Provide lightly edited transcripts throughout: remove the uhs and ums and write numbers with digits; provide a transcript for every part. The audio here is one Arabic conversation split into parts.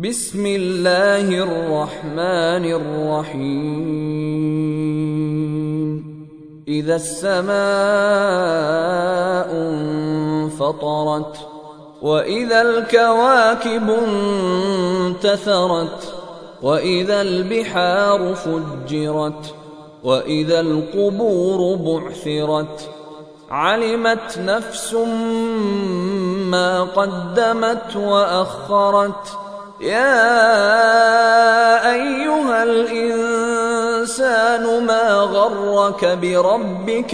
بسم الله الرحمن الرحيم إذا السماء انفطرت وإذا الكواكب انتثرت وإذا البحار فجرت وإذا القبور بعثرت علمت نفس ما قدمت وأخرت يا أيها الإنسان ما غرك بربك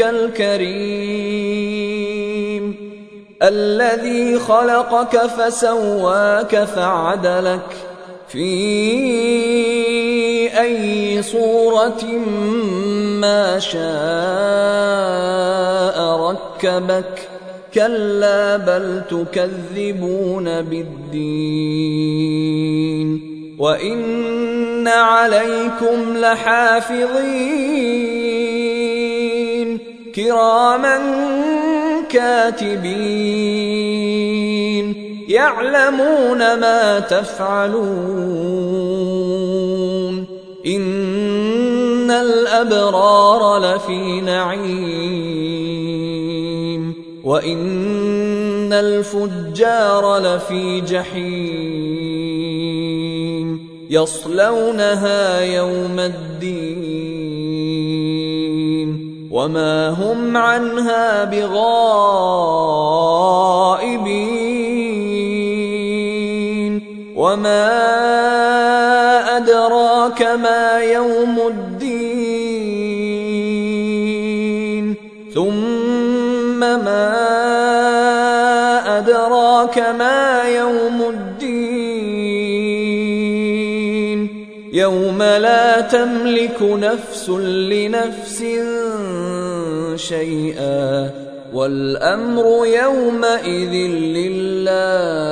الكريم الذي خلقك فسواك فعدلك في أي صورة ما شاء ركبك كلا بل تكذبون بالدين وإن عليكم لحافظين كراما كاتبين يعلمون ما تفعلون إن الأبرار لفي نعيم وإن الفجار لفي جحيم يصلونها يوم الدين وما هم عنها بغائبين وما أدراك ما يوم الدين ثم ما أدراك ما يوم الدين يوم لا تملك نفس لنفس شيئا والأمر يومئذ لله